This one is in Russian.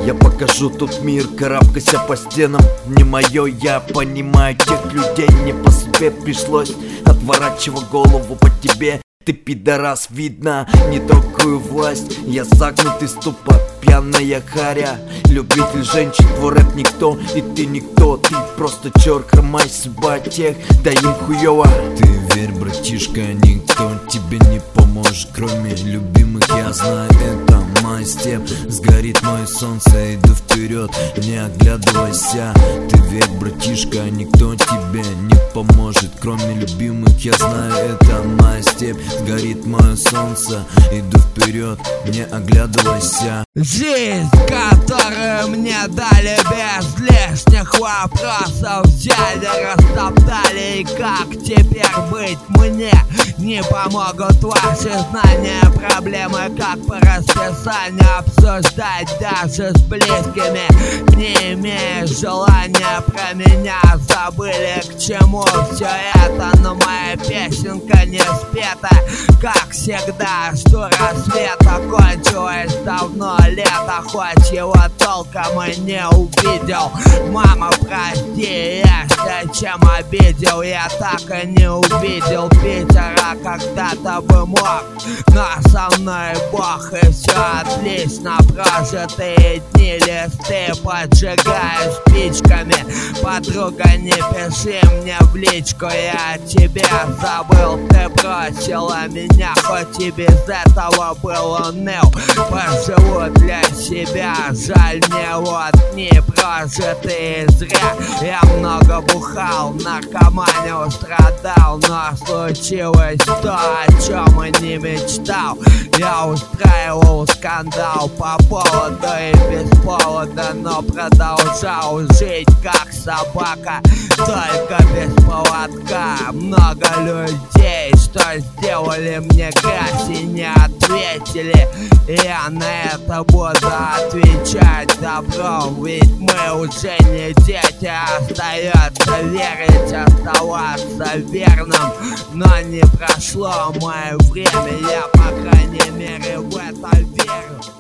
Я покажу тут мир, карабкайся по стенам. Не мое, я понимаю тех людей. Не по себе пришлось, отворачивая голову по тебе. Ты пидорас, видно, не трогаю власть. Я загнутый ступор, пьяная харя. Любитель женщин, твой рэп никто, и ты никто. Ты просто чёрт, хромай, судьба тех, да им хуёво. Ты верь, братишка, никто тебе не поможет, кроме любимых. Я знаю, это мой степ. Сгорит мое солнце, иду вперед, не оглядывайся. Ты верь, братишка, никто тебе не поможет, кроме любимых. Я знаю, это мой степ. Сгорит мое солнце, иду вперед, не оглядывайся. Жизнь, которую мне дали без лишних вопросов, взяли, растоптали. И как теперь быть мне? Не помогут ваши знания. Проблемы как по расписанию обсуждать даже с близкими. Не имея желания про меня, забыли к чему все это. Но моя песенка не спета. Как всегда, жду рассвета. Кончилось давно лето, хоть его толком и не увидел. Мама, прости, если чем обидел. Я так и не увидел Питера, когда-то бы мог. Но со мной Бог, и все отлично. Прожитые дни, листы поджигаю спичками. Подруга, не пиши мне в личку, я тебя забыл. Ты бросила меня, хоть и без этого был уныл. Поживу для себя, жаль мне вот дни прожитые зря. Я много бухал, наркоманил, страдал, но случилось то, о чем и не мечтал. Я устраивал скандал по поводу и без повода, но продолжал жить как собака, только без поводка. Много людей, что сделали мне грязь и не ответили. Я на это буду отвечать добром, ведь мы уже не дети. Остается верить, оставаться верным, но не прошло мое время. Я, по крайней мере, в это верю.